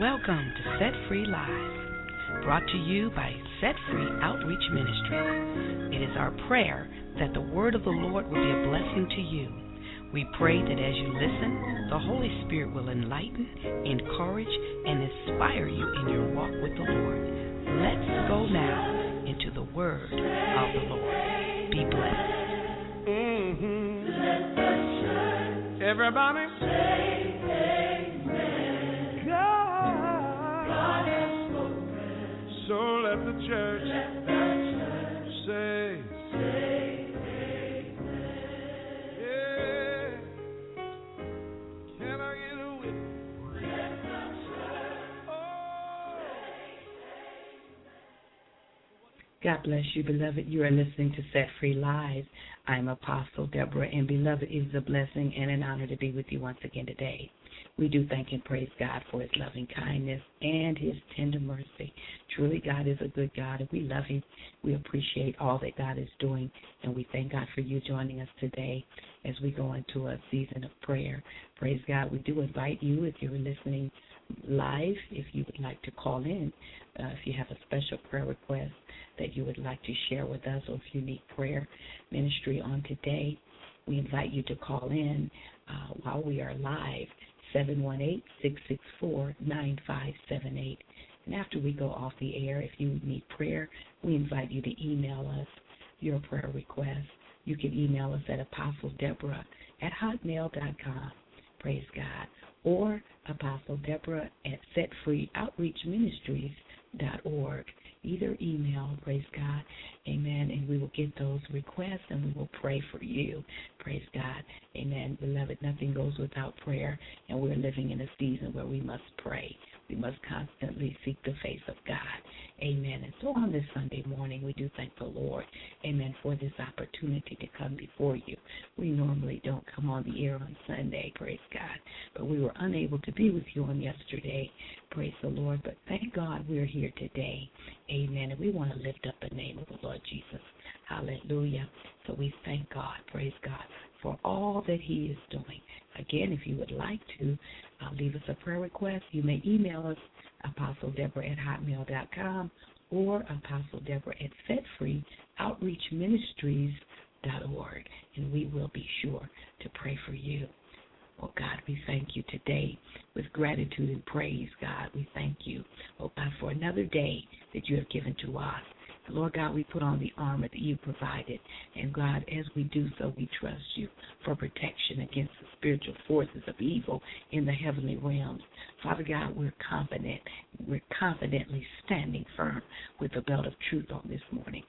Welcome to Set Free Live, brought to you by Set Free Outreach Ministries. It is our prayer that the word of the Lord will be a blessing to you. We pray that as you listen, the Holy Spirit will enlighten, encourage, and inspire you in your walk with the Lord. Let's go now into the word of the Lord. Be blessed. Everybody say amen. God has spoken. So let the church say amen. Yeah. Can I get a witness? Let the church God bless you, beloved. You are listening to Set Free Live. I'm Apostle Deborah, and beloved, it is a blessing and an honor to be with you once again today. We do thank and praise God for his loving kindness and his tender mercy. Truly, God is a good God, and we love him. We appreciate all that God is doing, and we thank God for you joining us today as we go into a season of prayer. Praise God. We do invite you, if you're listening live, if you would like to call in, if you have a special prayer request that you would like to share with us, or if you need prayer ministry on today, we invite you to call in while we are live, 718-664-9578. And after we go off the air, if you need prayer, we invite you to email us your prayer request. You can email us at apostledeborah@hotmail.com. Praise God. Or apostledeborah@setfreeoutreachministries.org. Either email, praise God, amen, and we will get those requests and we will pray for you, praise God, amen. Beloved, nothing goes without prayer, and we're living in a season where we must pray. We must constantly seek the face of God, amen. And so on this Sunday morning, we do thank the Lord, amen, for this opportunity to come before you. We normally don't come on the air on Sunday, praise God, but we were unable to be with you on yesterday, praise the Lord, but thank God we're here today, amen, and we want to lift up the name of the Lord Jesus, hallelujah. So we thank God, praise God, for all that he is doing. Again, if you would like to leave us a prayer request, you may email us, apostledeborah@hotmail.com or apostledeborah@setfreeoutreachministries.org, and we will be sure to pray for you. Oh, God, we thank you today with gratitude and praise, God. We thank you, oh, God, for another day that you have given to us. Lord God, we put on the armor that you provided. And, God, as we do so, we trust you for protection against the spiritual forces of evil in the heavenly realms. Father God, we're confident. We're confidently standing firm with the belt of truth on this morning.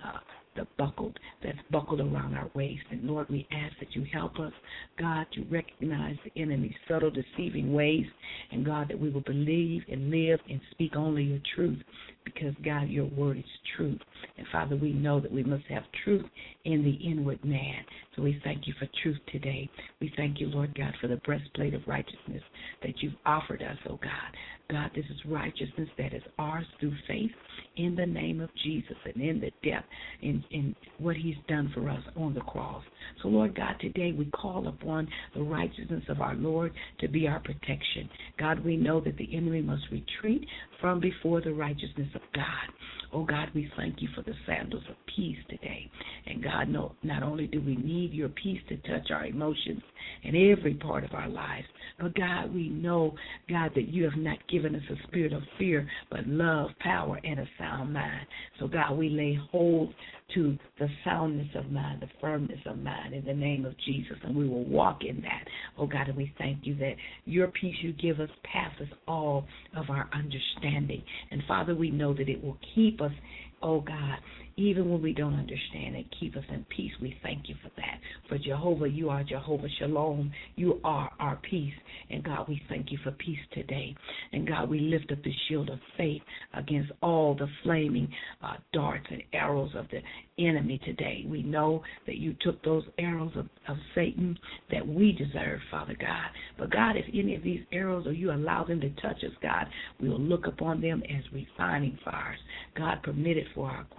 That's buckled around our waist. And Lord, we ask that you help us, God, to recognize the enemy's subtle, deceiving ways. And God, that we will believe and live and speak only your truth. Because, God, your word is truth. And, Father, we know that we must have truth in the inward man. So we thank you for truth today. We thank you, Lord God, for the breastplate of righteousness that you've offered us, oh God. God, this is righteousness that is ours through faith in the name of Jesus and in the depth in what he's done for us on the cross. So, Lord God, today we call upon the righteousness of our Lord to be our protection. God, we know that the enemy must retreat from before the righteousness of God. Oh, God, we thank you for the sandals of peace today. And, God, not only do we need your peace to touch our emotions in every part of our lives, but, God, we know, God, that you have not given us a spirit of fear, but love, power, and a sound mind. So, God, we lay hold to the soundness of mind, the firmness of mind in the name of Jesus, and we will walk in that. Oh, God, and we thank you that your peace you give us passes all of our understanding. And, Father, we know that it will keep us, oh, God, even when we don't understand it, keep us in peace. We thank you for that. For Jehovah, you are Jehovah Shalom. You are our peace. And, God, we thank you for peace today. And, God, we lift up the shield of faith against all the flaming darts and arrows of the enemy today. We know that you took those arrows of Satan that we deserve, Father God. But, God, if any of these arrows or you allow them to touch us, God, we will look upon them as refining fires. God, permit it for our growth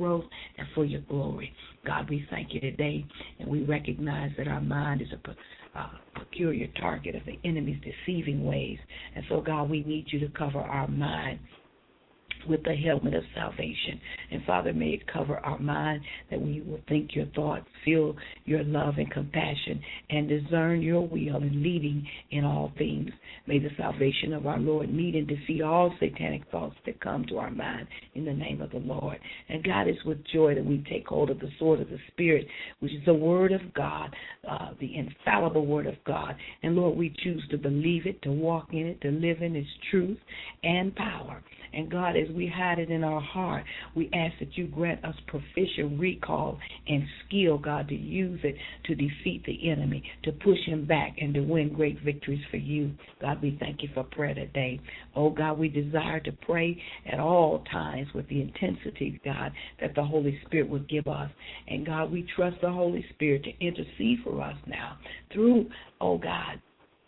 and for your glory. God, we thank you today, and we recognize that our mind is a peculiar target of the enemy's deceiving ways. And so, God, we need you to cover our mind with the helmet of salvation. And Father, may it cover our mind, that we will think your thoughts, feel your love and compassion, and discern your will and leading in all things. May the salvation of our Lord meet and defeat all satanic thoughts that come to our mind in the name of the Lord. And God, it's with joy that we take hold of the sword of the Spirit, which is the word of God, the infallible word of God. And Lord, we choose to believe it, to walk in it, to live in its truth and power. And God, as we hide it in our heart, we ask that you grant us proficient recall and skill, God, to use it to defeat the enemy, to push him back, and to win great victories for you. God, we thank you for prayer today. Oh, God, we desire to pray at all times with the intensity, God, that the Holy Spirit would give us. And, God, we trust the Holy Spirit to intercede for us now through, oh, God,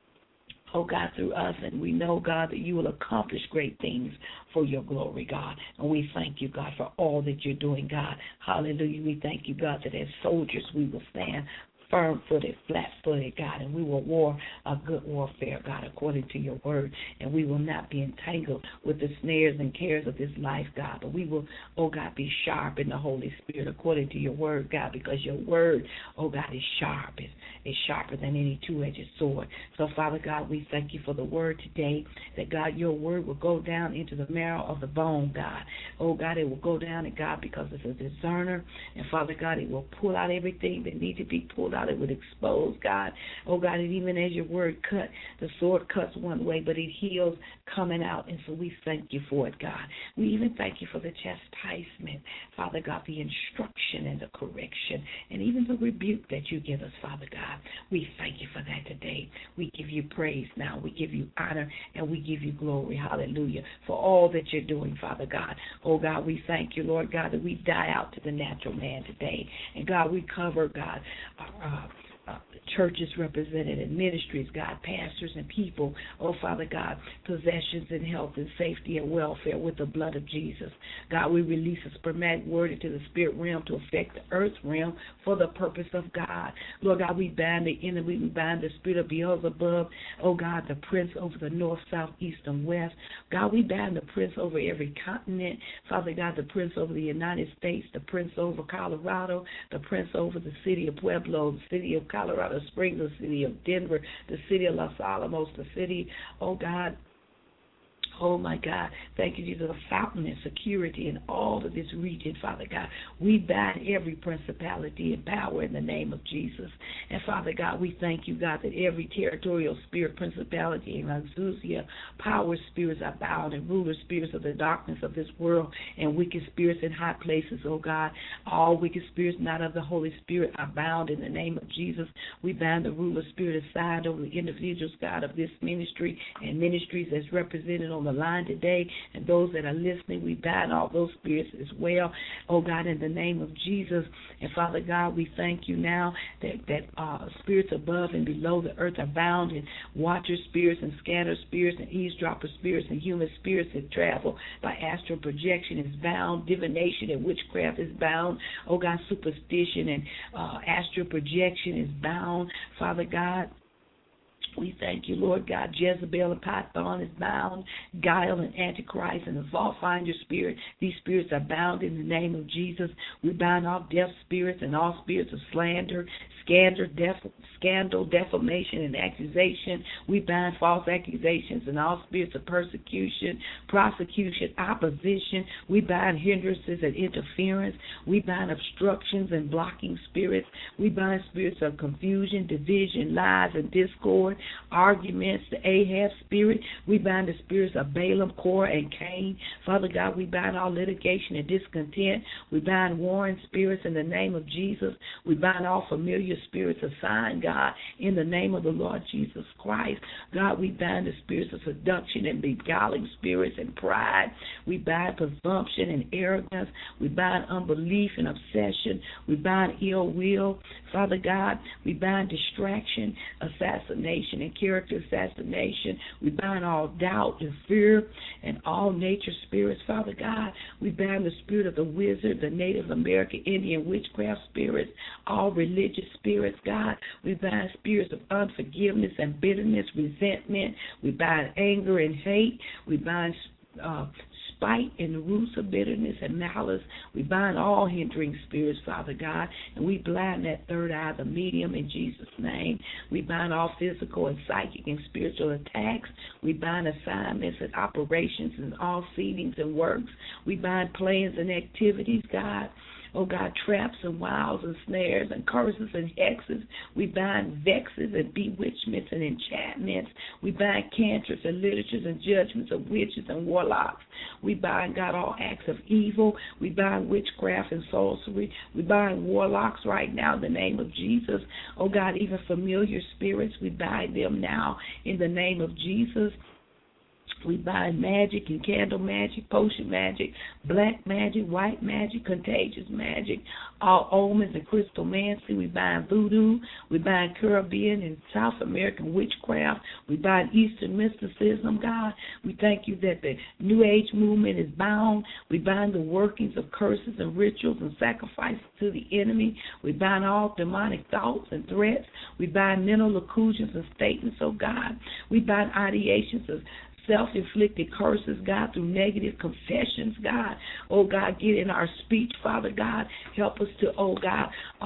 through us, and we know, God, that you will accomplish great things for your glory, God. And we thank you, God, for all that you're doing, God. Hallelujah. We thank you, God, that as soldiers we will stand firm-footed, flat-footed, God, and we will war a good warfare, God, according to your word, and we will not be entangled with the snares and cares of this life, God, but we will, oh God, be sharp in the Holy Spirit according to your word, God, because your word, oh God, is sharp. It's sharper than any two-edged sword. So, Father God, we thank you for the word today, that, God, your word will go down into the marrow of the bone, God. Oh, God, it will go down, and God, because it's a discerner, and, Father God, it will pull out everything that needs to be pulled out. It would expose, God. Oh, God, and even as your word cut, the sword cuts one way, but it heals coming out, and so we thank you for it, God. We even thank you for the chastisement, Father God, the instruction and the correction, and even the rebuke that you give us, Father God. We thank you for that today. We give you praise now. We give you honor, and we give you glory, hallelujah, for all that you're doing, Father God. Oh, God, we thank you, Lord God, that we die out to the natural man today. And, God, we cover, God, churches represented in ministries, God, pastors and people, oh, Father God, possessions and health and safety and welfare with the blood of Jesus. God, we release a spermatic word into the spirit realm to affect the earth realm for the purpose of God. Lord God, we bind the enemy, we bind the spirit of Beelzebub, oh God, the prince over the north, south, east, and west. God, we bind the prince over every continent, Father God, the prince over the United States, the prince over Colorado, the prince over the city of Pueblo, the city of Colorado Springs, the city of Denver, the city of Los Alamos, the city, oh God, oh, my God, thank you, Jesus, a fountain and security in all of this region, Father God. We bind every principality and power in the name of Jesus. And, Father God, we thank you, God, that every territorial spirit, principality, and exousia, power spirits are bound, and ruler spirits of the darkness of this world, and wicked spirits in high places, oh God. All wicked spirits not of the Holy Spirit are bound in the name of Jesus. We bind the ruler spirit assigned over the individuals, God, of this ministry and ministries as represented on the line today, and those that are listening, we bind all those spirits as well, oh God, in the name of Jesus. And Father God, we thank you now that spirits above and below the earth are bound, and watcher spirits and scatter spirits and eavesdropper spirits and human spirits that travel by astral projection is bound, divination and witchcraft is bound, oh God, superstition and astral projection is bound, Father God. We thank you, Lord God. Jezebel and Python is bound. Guile and Antichrist and the fault finder spirit. These spirits are bound in the name of Jesus. We bind all deaf spirits and all spirits of slander, scandal, defamation, and accusation. We bind false accusations and all spirits of persecution, prosecution, opposition. We bind hindrances and interference. We bind obstructions and blocking spirits. We bind spirits of confusion, division, lies, and discord, arguments, the Ahab spirit. We bind the spirits of Balaam, Korah, and Cain. Father God, we bind all litigation and discontent. We bind warring spirits in the name of Jesus. We bind all familiar spirits of sign, God, in the name of the Lord Jesus Christ. God, we bind the spirits of seduction and beguiling spirits and pride. We bind presumption and arrogance. We bind unbelief and obsession. We bind ill will. Father God, we bind distraction, assassination, and character assassination. We bind all doubt and fear and all nature spirits, Father God. We bind the spirit of the wizard, the Native American Indian witchcraft spirits, all religious spirits, God. We bind spirits of unforgiveness and bitterness, resentment. We bind anger and hate. We bind spite and the roots of bitterness and malice. We bind all hindering spirits, Father God, and we blind that third eye, the medium, in Jesus' name. We bind all physical and psychic and spiritual attacks. We bind assignments and operations and all seedings and works. We bind plans and activities, God. Oh, God, traps and wiles and snares and curses and hexes. We bind vexes and bewitchments and enchantments. We bind cantrips and literatures and judgments of witches and warlocks. We bind, God, all acts of evil. We bind witchcraft and sorcery. We bind warlocks right now in the name of Jesus. Oh, God, even familiar spirits, we bind them now in the name of Jesus. We bind magic and candle magic, potion magic, black magic, white magic, contagious magic, all omens and crystalmancy. We bind voodoo. We bind Caribbean and South American witchcraft. We bind Eastern mysticism, God. We thank you that the New Age movement is bound. We bind the workings of curses and rituals and sacrifices to the enemy. We bind all demonic thoughts and threats. We bind mental illusions and statements, oh God. We bind ideations of self-inflicted curses, God, through negative confessions, God. Oh, God, get in our speech, Father God. Help us to, oh, God,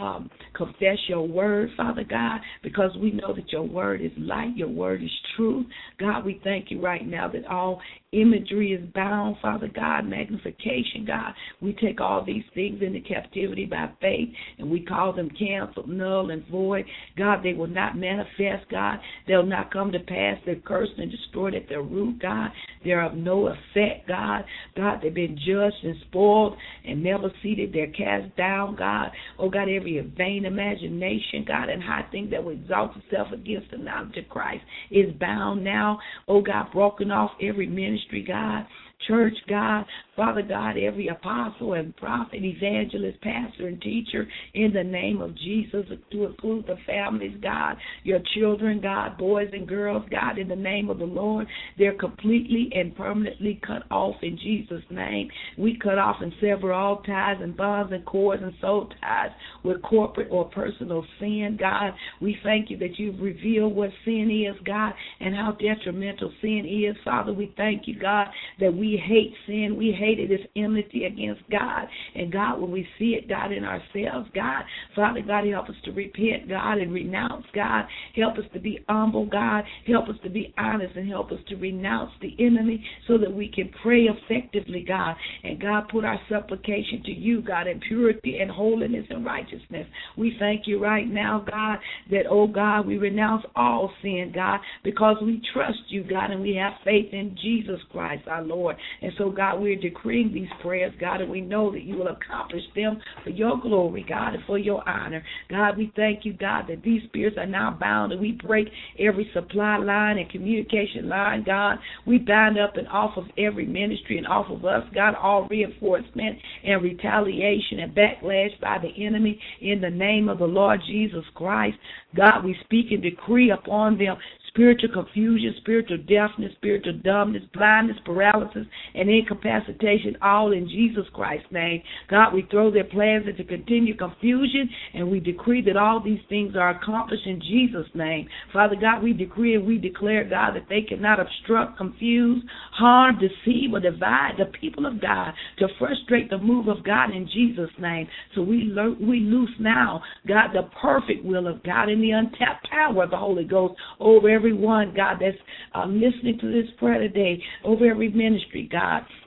confess your word, Father God, because we know that your word is light, your word is truth. God, we thank you right now that all imagery is bound, Father God, magnification, God. We take all these things into captivity by faith, and we call them canceled, null, and void. God, they will not manifest, God. They'll not come to pass. They're cursed and destroyed at their root, God. They're of no effect, God. God, they've been judged and spoiled and never seated. They're cast down, God. Oh, God, every vain imagination, God, and high thing that will exalt itself against the knowledge of Christ is bound now. Oh, God, broken off every ministry, God, church, God, Father God, every apostle and prophet, evangelist, pastor, and teacher, in the name of Jesus, to include the families, God, your children, God, boys and girls, God, in the name of the Lord, they're completely and permanently cut off in Jesus' name. We cut off and sever all ties and bonds and cords and soul ties with corporate or personal sin, God. We thank you that you've revealed what sin is, God, and how detrimental sin is. Father, we thank you, God, that we hate sin. We hate it as enmity against God. And God, when we see it, God, in ourselves, God, Father God, help us to repent, God, and renounce, God. Help us to be humble, God. Help us to be honest, and help us to renounce the enemy so that we can pray effectively, God. And God, put our supplication to you, God, in purity and holiness and righteousness. We thank you right now, God, that, oh God, we renounce all sin, God, because we trust you, God, and we have faith in Jesus Christ, our Lord. And so, God, we're decreeing these prayers, God, and we know that you will accomplish them for your glory, God, and for your honor. God, we thank you, God, that these spirits are now bound, and we break every supply line and communication line, God. We bind up and off of every ministry and off of us, God, all reinforcement and retaliation and backlash by the enemy in the name of the Lord Jesus Christ. God, we speak and decree upon them spiritual confusion, spiritual deafness, spiritual dumbness, blindness, paralysis, and incapacitation, all in Jesus Christ's name. God, we throw their plans into continued confusion, and we decree that all these things are accomplished in Jesus' name. Father God, we decree and we declare, God, that they cannot obstruct, confuse, harm, deceive, or divide the people of God to frustrate the move of God in Jesus' name. So we loose now, God, the perfect will of God and the untapped power of the Holy Ghost over everyone, God, that's listening to this prayer today, over every ministry, God,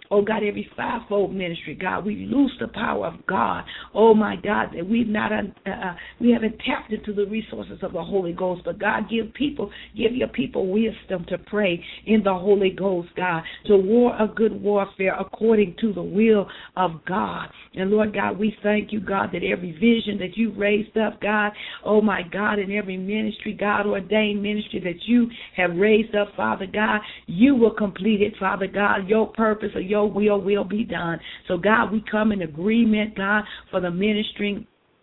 Oh, God, every fivefold ministry, God, we loose the power of God. Oh, my God, that we haven't tapped into the resources of the Holy Ghost. But, God, give your people wisdom to pray in the Holy Ghost, God, to war a good warfare according to the will of God. And, Lord God, we thank you, God, that every vision that you've raised up, God, oh, my God, in every ministry, God, ordained ministry that you have raised up, Father God, you will complete it, Father God. Your purpose or your will be done. So, God, we come in agreement, God, for the ministering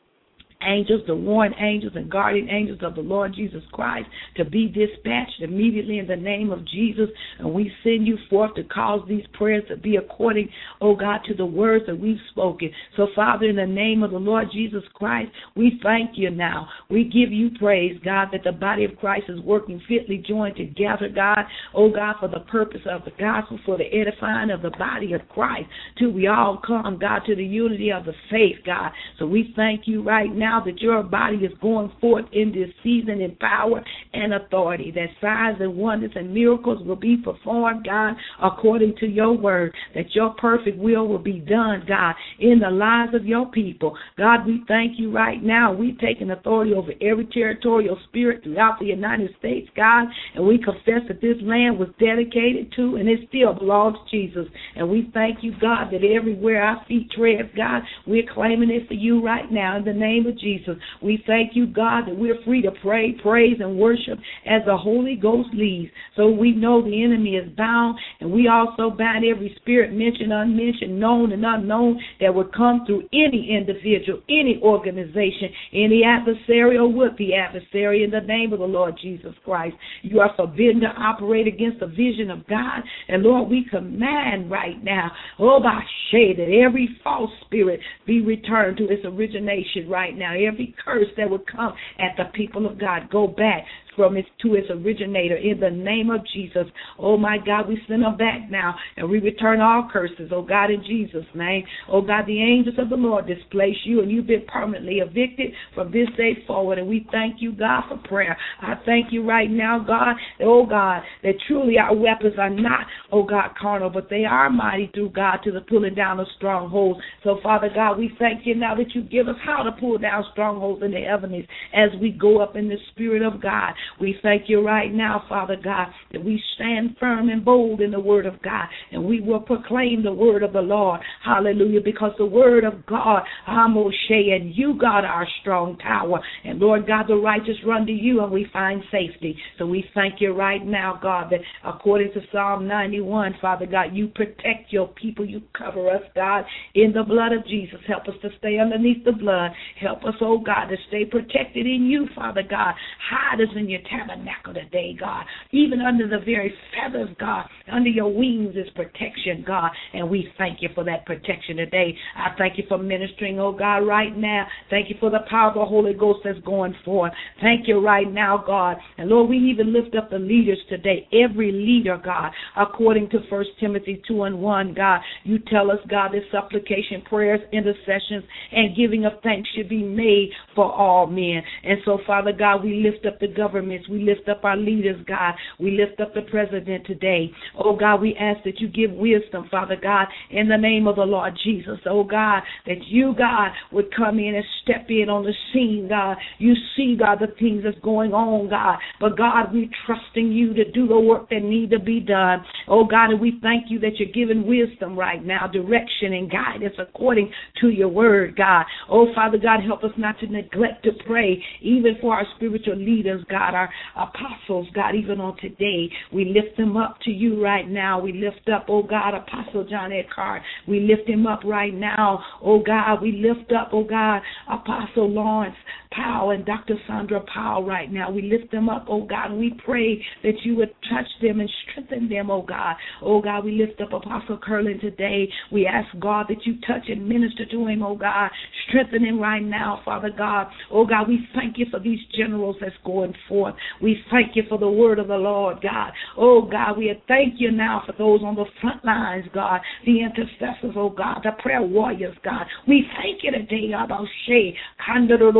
angels, the warring angels and guardian angels of the Lord Jesus Christ to be dispatched immediately in the name of Jesus. And we send you forth to cause these prayers to be according, oh God, to the words that we've spoken. So, Father, in the name of the Lord Jesus Christ, we thank you now. We give you praise, God, that the body of Christ is working fitly joined together, God, oh God, for the purpose of the gospel, for the edifying of the body of Christ, till we all come, God, to the unity of the faith, God. So we thank you right now that your body is going forth in this season in power and authority, that signs and wonders and miracles will be performed, God, according to your word, that your perfect will be done, God, in the lives of your people. God, we thank you right now. We've taken authority over every territorial spirit throughout the United States, God, and we confess that this land was dedicated to and it still belongs to Jesus. And we thank you, God, that everywhere our feet tread, God, we're claiming it for you right now in the name of Jesus. We thank you, God, that we're free to pray, praise, and worship as the Holy Ghost leads. So we know the enemy is bound, and we also bind every spirit mentioned, unmentioned, known, and unknown that would come through any individual, any organization, any adversary or would-be adversary in the name of the Lord Jesus Christ. You are forbidden to operate against the vision of God. And Lord, we command right now, oh, by shade, that every false spirit be returned to its origination right now. Every curse that would come at the people of God, go back to its originator in the name of Jesus. Oh, my God, we send them back now, and we return all curses, oh God, in Jesus' name. Oh, God, the angels of the Lord displace you, and you've been permanently evicted from this day forward, and we thank you, God, for prayer. I thank you right now, God, that truly our weapons are not, oh God, carnal, but they are mighty through God to the pulling down of strongholds. So, Father God, we thank you now that you give us how to pull down strongholds in the heavens as we go up in the Spirit of God. We thank you right now, Father God, that we stand firm and bold in the word of God, and we will proclaim the word of the Lord. Hallelujah, because the word of God, Moshe, and you, God, are our strong tower. And Lord God, the righteous run to you, and we find safety. So we thank you right now, God, that according to Psalm 91, Father God, you protect your people. You cover us, God, in the blood of Jesus. Help us to stay underneath the blood. Help us, oh God, to stay protected in you, Father God. Hide us in your tabernacle today, God. Even under the very feathers, God, under your wings is protection, God. And we thank you for that protection today. I thank you for ministering, oh God, right now. Thank you for the power of the Holy Ghost that's going forth. Thank you right now, God. And Lord, we even lift up the leaders today. Every leader, God, according to 1 Timothy 2:1, God, you tell us, God, that supplication, prayers, intercessions, and giving of thanks should be made for all men. And so, Father God, we lift up the governments. We lift up our leaders, God. We lift up the president today. Oh, God, we ask that you give wisdom, Father God, in the name of the Lord Jesus. Oh, God, that you, God, would come in and step in on the scene, God. You see, God, the things that's going on, God. But, God, we're trusting you to do the work that need to be done. Oh, God, and we thank you that you're giving wisdom right now, direction and guidance according to your word, God. Oh, Father God, help us not to neglect to pray, even for our spiritual leaders, God, our apostles, God, even on today. We lift them up to you right now. We lift up, oh God, Apostle John Eckhart. We lift him up right now. Oh God, we lift up, oh God, Apostle Lawrence Powell and Dr. Sandra Powell right now. We lift them up, oh God, and we pray that you would touch them and strengthen them, oh God. Oh God, we lift up Apostle Curlin today. We ask, God, that you touch and minister to him, oh God. Strengthen him right now, Father God. Oh God, we thank you for these generals that's going forth. We thank you for the word of the Lord, God. Oh God, we thank you now for those on the front lines, God, the intercessors, oh God, the prayer warriors, God. We thank you today, Aboshe, Kandorobo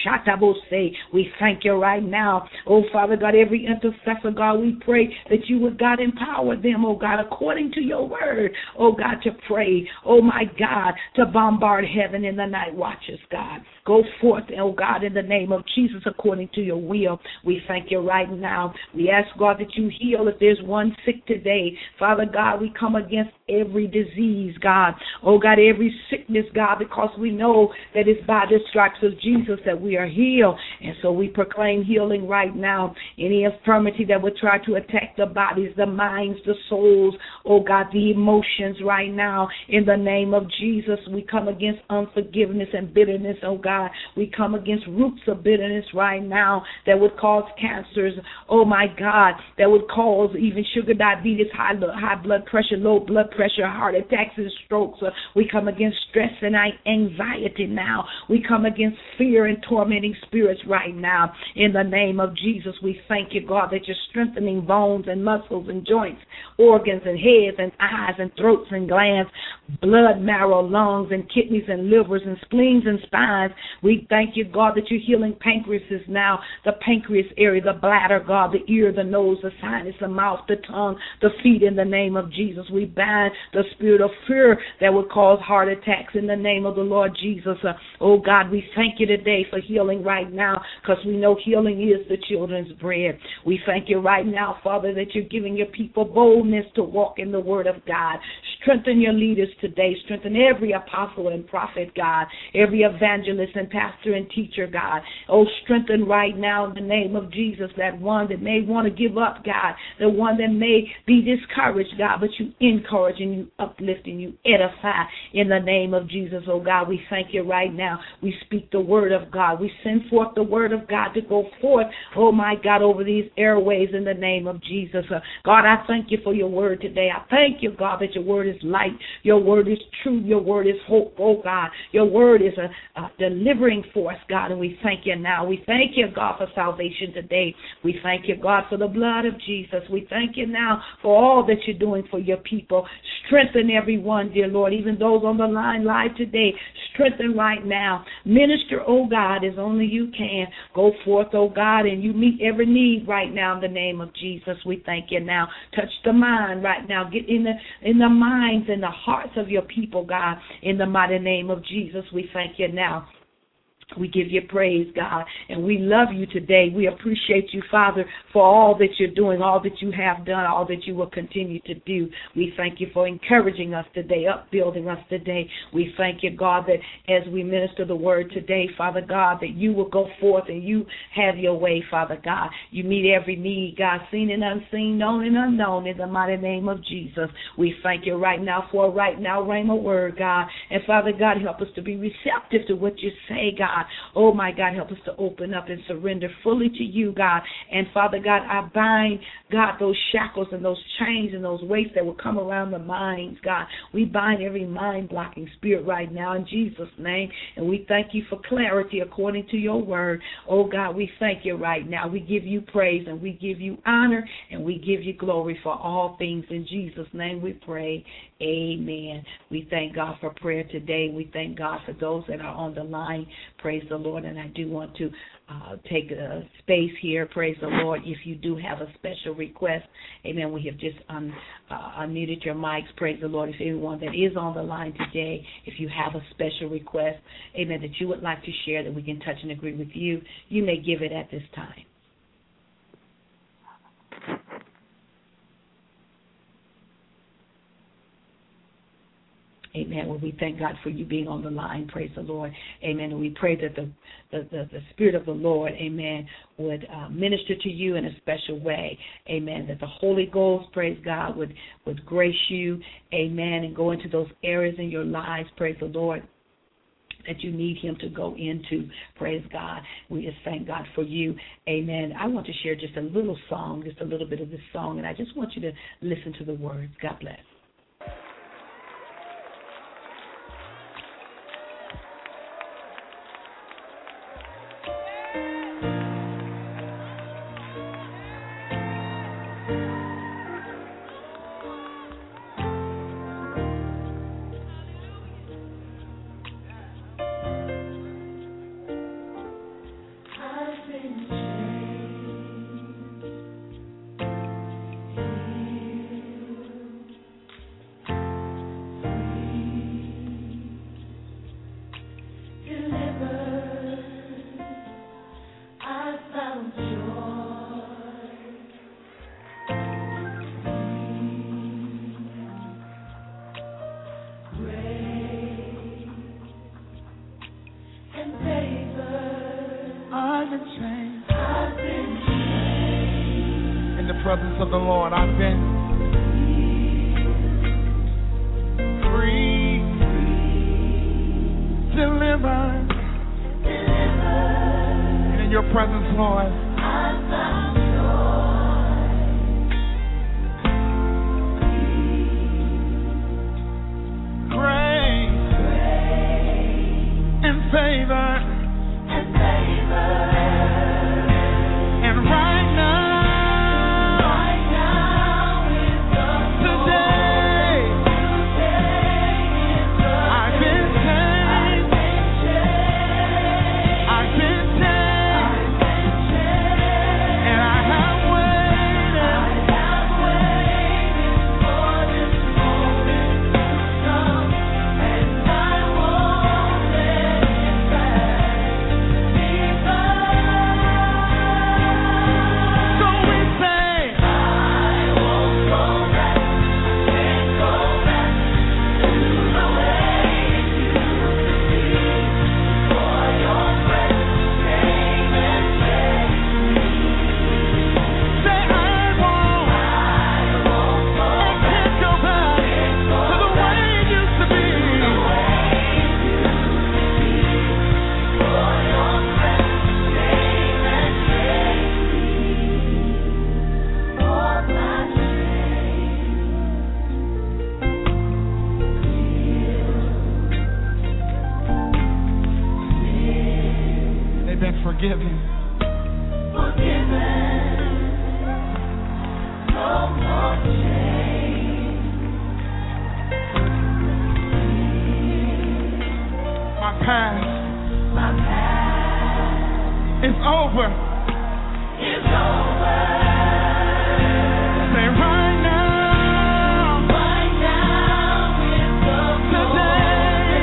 Shatabose. We thank you right now. Oh, Father God, every intercessor, God, we pray that you would, God, empower them, oh God, according to your word, oh God, to pray, oh my God, to bombard heaven in the night watches, God. Go forth, oh God, in the name of Jesus, according to your will. We thank you right now. We ask, God, that you heal if there's one sick today. Father God, we come against every disease, God. Oh God, every sickness, God, because we know that it's by the stripes of Jesus that we are healed. And so we proclaim healing right now. Any infirmity that would try to attack the bodies, the minds, the souls, oh God, the emotions right now. In the name of Jesus, we come against unforgiveness and bitterness, oh God. We come against roots of bitterness right now that would cause cancers, oh my God, that would cause even sugar diabetes, high blood pressure, low blood pressure, heart attacks and strokes. We come against stress and anxiety now. We come against fear and tormenting spirits right now. In the name of Jesus, we thank you, God, that you're strengthening bones and muscles and joints, organs and heads and eyes and throats and glands, blood, marrow, lungs and kidneys and livers and spleens and spines. We thank you, God, that you're healing pancreases now, the pancreas area, the bladder, God, the ear, the nose, the sinus, the mouth, the tongue, the feet. In the name of Jesus, we bind the spirit of fear that would cause heart attacks in the name of the Lord Jesus. Oh God, we thank you today for healing right now, because we know healing is the children's bread. We thank you right now, Father, that you're giving your people boldness to walk in the word of God. Strengthen your leaders today. Strengthen every apostle and prophet, God, every evangelist and pastor and teacher, God. Oh, strengthen right now in the name of Jesus that one that may want to give up, God, the one that may be discouraged, God, but you encourage and you uplift and you edify in the name of Jesus. Oh God, we thank you right now. We speak the word of God. We send forth the word of God to go forth, oh my God, over these airways in the name of Jesus. God, I thank you for your word today. I thank you, God, that your word is light. Your word is true. Your word is hope, oh God. Your word is a delivering force, God, and we thank you now. We thank you, God, for salvation today. We thank you, God, for the blood of Jesus. We thank you now for all that you're doing for your people. Strengthen everyone, dear Lord, even those on the line live today. Strengthen right now. Minister, oh God, as only you can. Go forth, oh God, and you meet every need right now in the name of Jesus. We thank you now. Touch the mind right now. Get in the minds and the hearts of your people, God, in the mighty name of Jesus. We thank you now. We give you praise, God, and we love you today. We appreciate you, Father, for all that you're doing, all that you have done, all that you will continue to do. We thank you for encouraging us today, upbuilding us today. We thank you, God, that as we minister the word today, Father God, that you will go forth and you have your way, Father God. You meet every need, God, seen and unseen, known and unknown, in the mighty name of Jesus. We thank you right now for a right now rhema word, God. And Father God, help us to be receptive to what you say, God. Oh, my God, help us to open up and surrender fully to you, God. And, Father God, I bind, God, those shackles and those chains and those weights that will come around the minds, God. We bind every mind-blocking spirit right now in Jesus' name. And we thank you for clarity according to your word. Oh, God, we thank you right now. We give you praise and we give you honor and we give you glory for all things. In Jesus' name we pray. Amen. We thank God for prayer today. We thank God for those that are on the line. Praise the Lord. And I do want to take a space here. Praise the Lord. If you do have a special request, amen, we have just unmuted your mics. Praise the Lord. If anyone that is on the line today, if you have a special request, amen, that you would like to share that we can touch and agree with you, you may give it at this time. Amen. Well, we thank God for you being on the line. Praise the Lord. Amen. And we pray that the Spirit of the Lord, amen, would minister to you in a special way. Amen. That the Holy Ghost, praise God, would grace you. Amen. And go into those areas in your lives, praise the Lord, that you need him to go into. Praise God. We just thank God for you. Amen. I want to share just a little song, just a little bit of this song, and I just want you to listen to the words. God bless. In the presence of the Lord, I've been free, delivered. And in your presence, Lord, I found joy, grace, and favor. And right now, today, I've been changed. I've been changed. And I have waited for this moment to come. And I won't let it pass me by. So we say, I won't go back, can't go back to the way it used to be. For your grace came and saved me. Say, I won't go and can't go back to the way it used to be. For your grace came and saved me. For my shame. They've been forgiven. No more shame. My past is over. Say right now, today,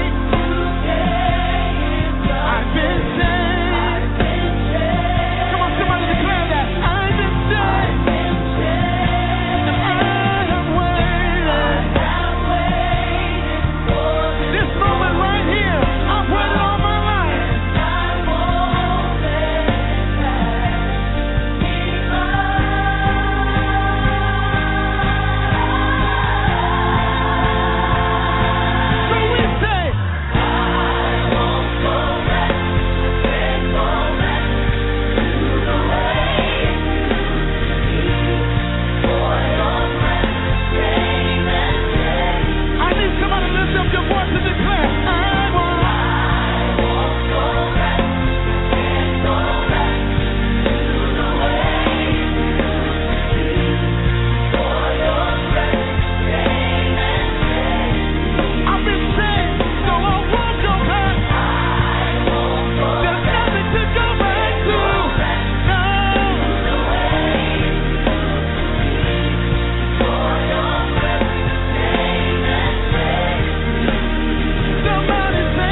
I've been changed. Come on, somebody declare that. I've been changed. And I have waited for this moment right here. I've waited all my life. So we say, I won't go back, can't go back to the way it used to be. For your grace came and saved. I need somebody to lift up your voice and declare, I won't go back, can't go back to the way it used to be. For your grace came and saved me. I've been saved, so I won't go back. There's nothing to go back to. No. Somebody say,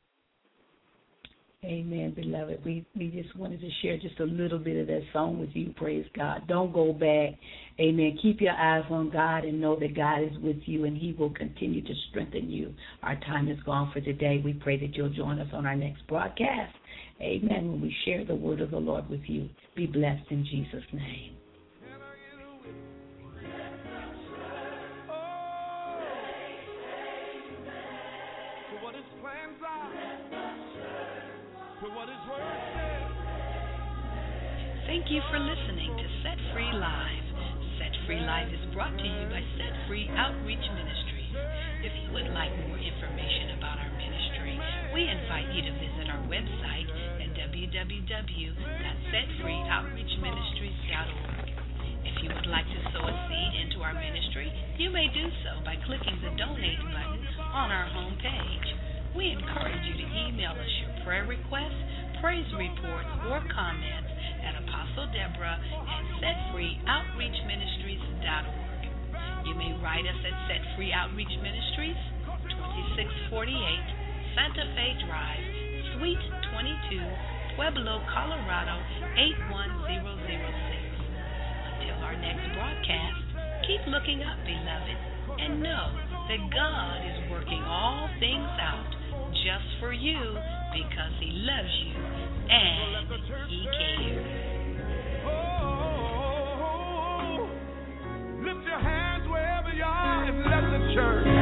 Amen, beloved. We just wanted to share just a little bit of that song with you. Praise God. Don't go back. Amen. Keep your eyes on God and know that God is with you and He will continue to strengthen you. Our time is gone for today. We pray that you'll join us on our next broadcast. Amen. When we share the word of the Lord with you. Be blessed in Jesus' name. for what His plans are, for what His word says. Thank you for listening to Set Free Live. Set Free Live is brought to you by Set Free Outreach Ministries. If you would like more information about our ministry, we invite you to visit our website at www.setfreeoutreachministries.org. If you would like to sow a seed into our ministry, you may do so by clicking the Donate button on our homepage. We encourage you to email us your prayer requests, praise reports, or comments at Apostle Deborah at setfreeoutreachministries.org. You may write us at Set Free Outreach Ministries, 2648 Santa Fe Drive, Suite 22, Pueblo, Colorado 81006. Until our next broadcast, keep looking up, beloved, and know that God is working all things out just for you because He loves you and He cares. Oh, lift your hands wherever you are and let the church